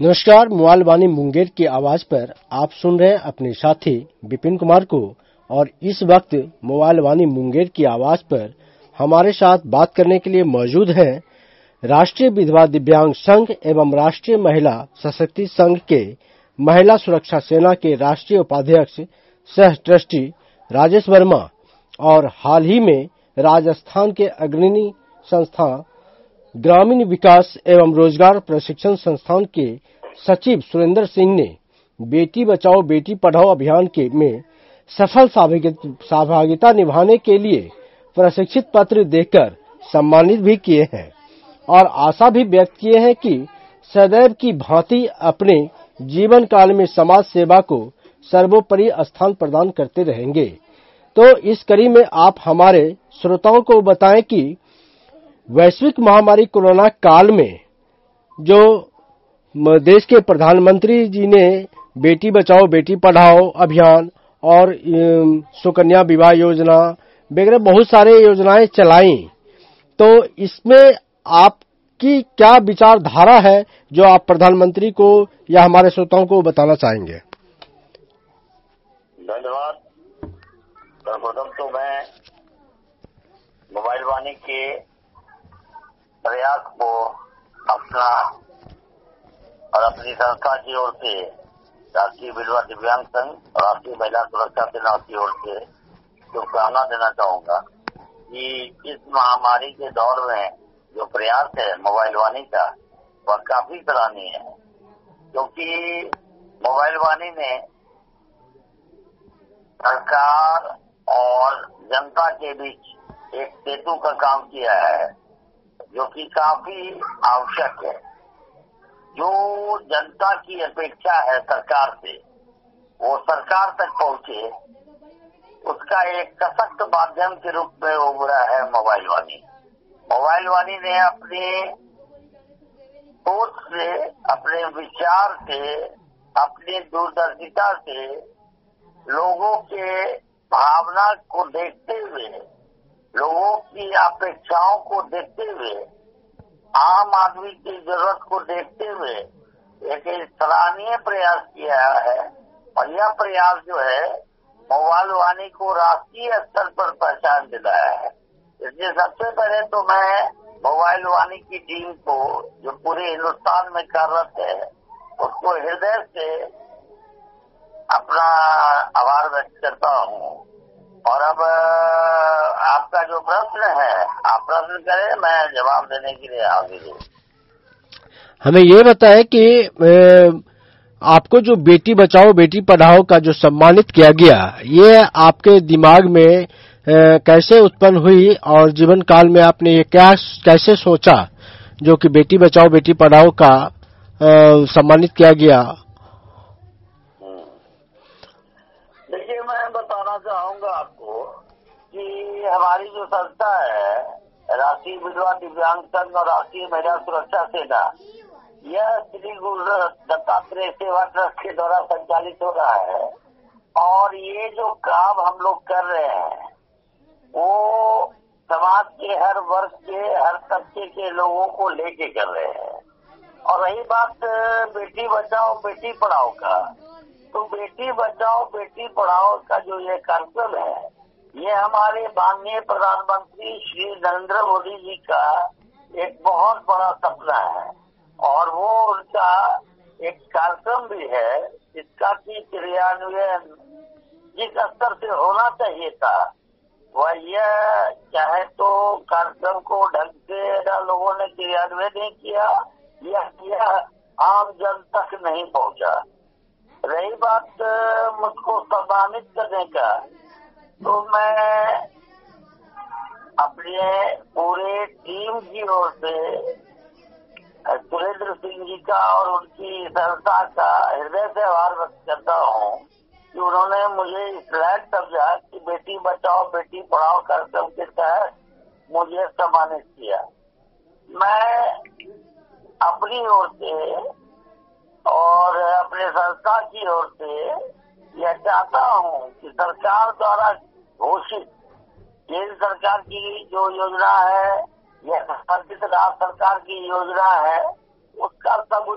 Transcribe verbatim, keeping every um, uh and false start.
नमस्कार, मोबाइल वाणी मुंगेर की आवाज पर आप सुन रहे हैं अपने साथी विपिन कुमार को। और इस वक्त मोबाइल वाणी मुंगेर की आवाज पर हमारे साथ बात करने के लिए मौजूद हैं राष्ट्रीय विधवा दिव्यांग संघ एवं राष्ट्रीय महिला सशक्ति संघ के महिला सुरक्षा सेना के राष्ट्रीय उपाध्यक्ष सह ट्रस्टी राजेश वर्मा और हाल ही में राजस्थान के अग्रणी संस्था ग्रामीण विकास एवं रोजगार प्रशिक्षण संस्थान के सचिव सुरेंद्र सिंह ने बेटी बचाओ बेटी पढ़ाओ अभियान के में सफल सहभागिता निभाने के लिए प्रशिक्षित पत्र देकर सम्मानित भी किए हैं और आशा भी व्यक्त किए हैं कि सदैव की भांति अपने जीवन काल में समाज सेवा को सर्वोपरि स्थान प्रदान करते रहेंगे। तो इस कड़ी में आप हमारे श्रोताओं को बताएं कि वैश्विक महामारी कोरोना काल में जो देश के प्रधानमंत्री जी ने बेटी बचाओ बेटी पढ़ाओ अभियान और सुकन्या विवाह योजना वगैरह बहुत सारे योजनाएं चलाई, तो इसमें आपकी क्या विचारधारा है जो आप प्रधानमंत्री को या हमारे श्रोताओं को बताना चाहेंगे? धन्यवाद। सर्वप्रथम तो मैं मोबाइल वाणी के प्रयास को अपना और अपनी संस्था की ओर से राष्ट्रीय विधवा दिव्यांग संघ और राष्ट्रीय महिला सुरक्षा सेना की ओर से शुभकामना देना चाहूंगा कि इस महामारी के दौर में जो प्रयास है मोबाइल वाणी का वह काफी सराहनीय है, क्योंकि मोबाइल वाणी ने सरकार और जनता के बीच एक सेतु का काम किया है जो कि काफी आवश्यक है। जो जनता की अपेक्षा है सरकार से वो सरकार तक पहुंचे, उसका एक सशक्त माध्यम के रूप में उभरा है मोबाइल वाणी। मोबाइल वाणी ने अपने सोच से, अपने विचार से, अपनी दूरदर्शिता से लोगों के भावना को देखते हुए, लोगों की अपेक्षाओं को देखते हुए, आम आदमी की जरूरत को देखते हुए एक सराहनीय प्रयास किया है। और यह प्रयास जो है मोबाइल वाणी को राष्ट्रीय स्तर पर पहचान दिलाया है। इसलिए सबसे पहले तो मैं मोबाइल वाणी की टीम को जो पूरे हिंदुस्तान में कार्यरत है उसको हृदय से अपना आभार व्यक्त करता हूँ। और अब आपका जो प्रश्न है आप प्रश्न करें, मैं जवाब देने के लिए आगे हूँ। हमें ये बताएं कि आपको जो बेटी बचाओ बेटी पढ़ाओ का जो सम्मानित किया गया, ये आपके दिमाग में कैसे उत्पन्न हुई और जीवन काल में आपने ये क्या कैसे सोचा जो कि बेटी बचाओ बेटी पढ़ाओ का सम्मानित किया गया? देखिए, मैं बताना चाहूंगा आपको कि हमारी जो संस्था है राष्ट्रीय विधवा दिव्यांग संघ और राष्ट्रीय महिला सुरक्षा सेना, यह श्री गुरु दत्तात्रेय सेवा ट्रस्ट के द्वारा संचालित हो रहा है। और ये जो काम हम लोग कर रहे हैं वो समाज के हर वर्ग के, हर तबके के लोगों को लेके कर रहे हैं। और रही बात बेटी बचाओ बेटी पढ़ाओ का, तो बेटी बचाओ बेटी पढ़ाओ का जो ये कार्यक्रम है ये हमारे माननीय प्रधानमंत्री श्री नरेंद्र मोदी जी का एक बहुत बड़ा सपना है और वो उनका एक कार्यक्रम भी है जिसका की क्रियान्वयन जिस स्तर से होना चाहिए था वह यह चाहे तो कार्यक्रम को ढंग से लोगों ने क्रियान्वयन नहीं किया या यह आम जन तक नहीं पहुंचा। रही बात मुझको सम्मानित करने का, तो मैं अपने पूरे टीम की ओर से सुरेंद्र सिंह जी का और उनकी संस्था का हृदय से आभार व्यक्त करता हूँ कि उन्होंने मुझे इस लायक समझा कि बेटी बचाओ बेटी पढ़ाओ कार्यक्रम के तहत मुझे सम्मानित किया। मैं अपनी ओर से और अपने संस्था की ओर से यह चाहता हूँ कि सरकार द्वारा घोषित केंद्र सरकार की जो योजना है या राज्य सरकार की योजना है उसका सब